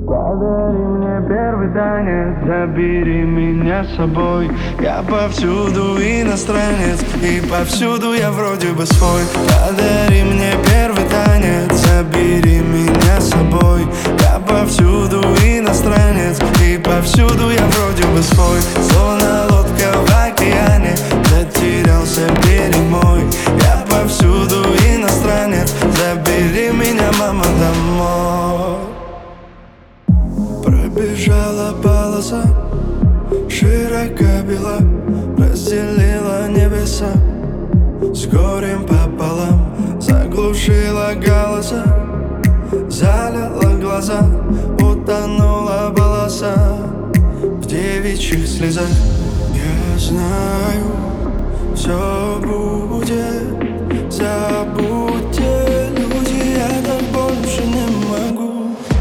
Подари мне первый танец, забери меня с собой. Я повсюду иностранец, и повсюду я вроде бы свой. Подари мне первый танец, забери меня с собой. Я повсюду иностранец, и повсюду я вроде бы свой. Словно лодка в океане, затерялся берег мой. Я повсюду иностранец, забери меня, мама, домой. Пробежала полоса, широко бела, разделила небеса с горем пополам, заглушила голоса, залила глаза, утонула полоса в девичьих слезах. Я знаю, все будет, забудьте, люди, я так больше не могу.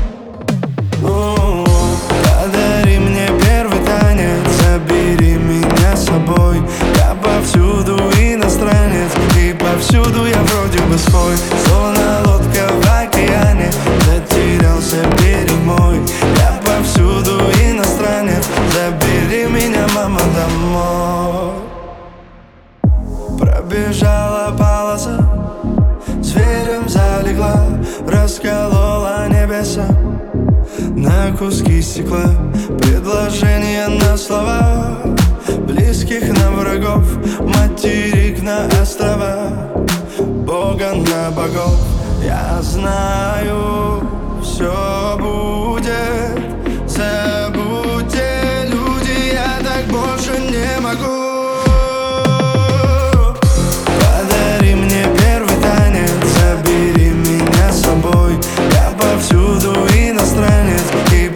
Подари мне первый танец, забери меня с собой. Я повсюду иностранец, и повсюду я вроде бы свой. Словно лодка в океане, затерялся берег мой. Я повсюду иностранец, забери меня, мама, домой. Пробежала полоса, зверем залегла, расколола небеса на куски стекла. Предложения на слова, близких нам врагов, материк на острова, Бога на богов. Я знаю, все будет, забудьте, люди, я так больше не могу. Подари мне первый танец, забери меня с собой. Я повсюду иностранец, и